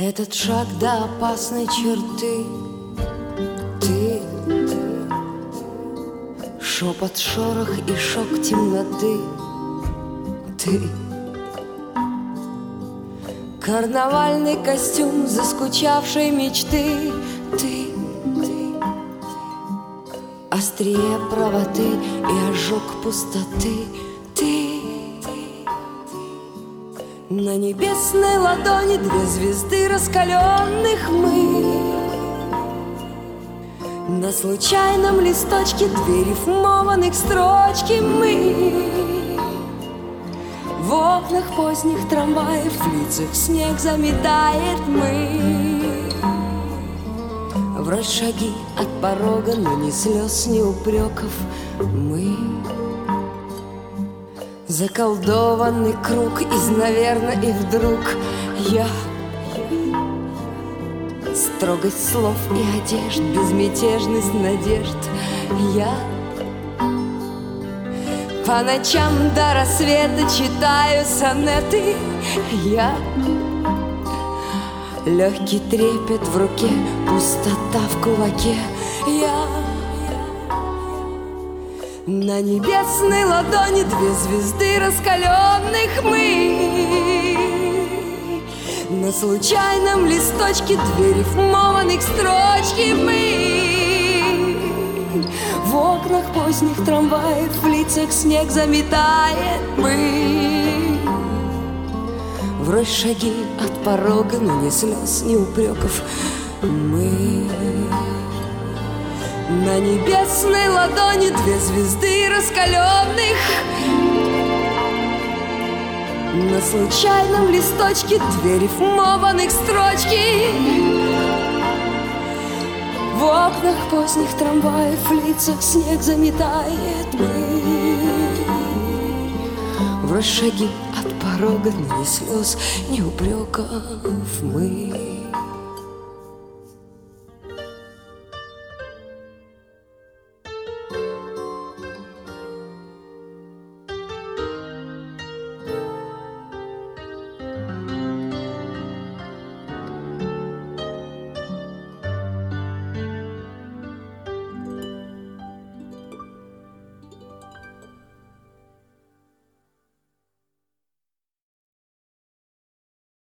Этот шаг до опасной черты. Ты, шепот, шорох и шок темноты. Ты, карнавальный костюм заскучавшей мечты. Ты, острие правоты и ожог пустоты. Ты, на небесной ладони две звезды раскаленных мы. На случайном листочке две рифмованных строчки мы. В окнах поздних трамваев, в лицах снег заметает мы. Врозь шаги от порога, но ни слез, ни упреков мы. Заколдованный круг из наверно и вдруг я. Строгость слов и одежд, безмятежность надежд я. По ночам до рассвета читаю сонеты я. Легкий трепет в руке, пустота в кулаке я. На небесной ладони две звезды раскаленных мы. На случайном листочке две рифмованных строчки мы. В окнах поздних трамваев, в лицах снег заметает мы. Врозь шаги от порога, но ни слез, ни упреков мы. На небесной ладони две звезды раскаленных. На случайном листочке две рифмованных строчки. В окнах поздних трамваев, в лицах снег заметает мы. Врозь шаги от порога, но ни слез, ни упреков мы.